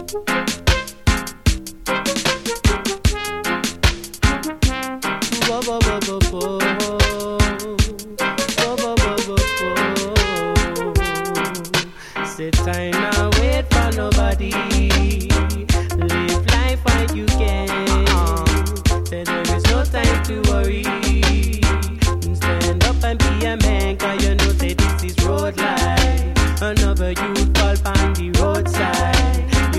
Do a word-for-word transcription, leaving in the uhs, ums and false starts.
Whoa, whoa, whoa, whoa, whoa. Whoa, whoa, whoa, whoa, whoa. Sit tight now, wait for nobody.